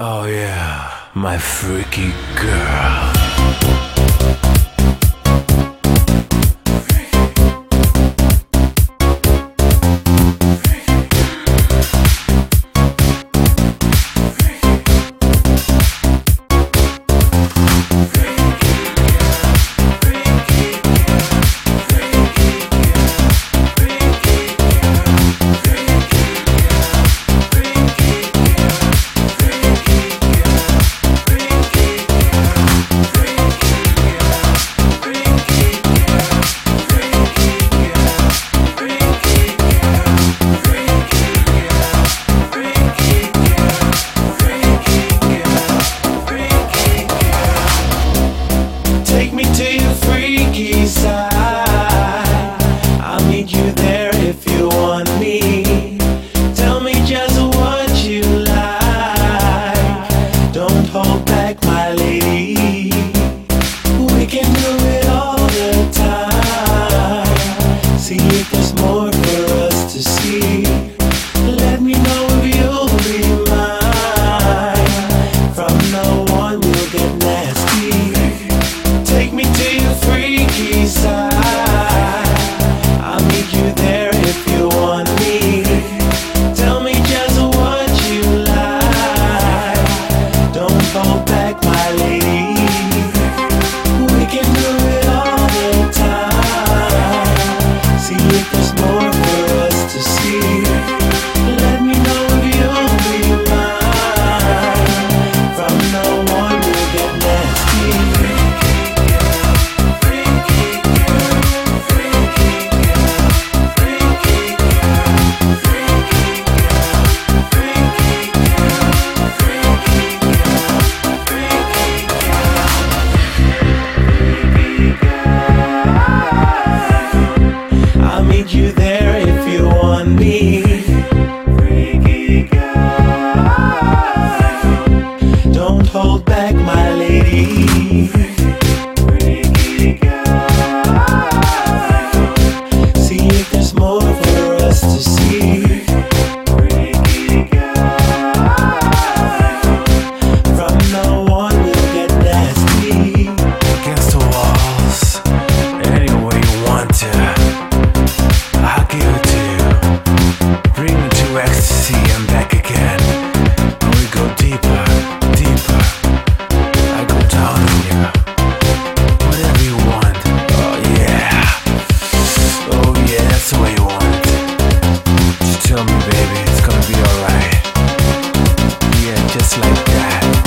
Oh yeah, my freaky girl. Take me to your freaky side. I'll meet you there if you want me. Tell me just what you like. Don't hold back, my lady. We can do it all the time. See if there's more for us to see. Let me know if you'll be mine. From now on we'll get nasty. Take me to your freaky side. I'll meet you there if you want me. Tell me just what you like. Don't hold back, my lady. We can do it all the time. See if there's more for us to see. Let me know if you'll be mine. From now on we'll get nasty. I'll meet you there if you want me. Freaky girl. Don't hold back, my lady. Freaky girl. See if there's more for us to see. Freaky girl. From now on we'll get nasty. Against the walls, any way you want to. I'll give it to you. Bring me to ecstasy and back again. And we go deeper, deeper. I go down on you. Whatever you want. Oh yeah. Oh yeah, that's the way you want it. Just tell me, baby, it's gonna be alright. Yeah, just like that.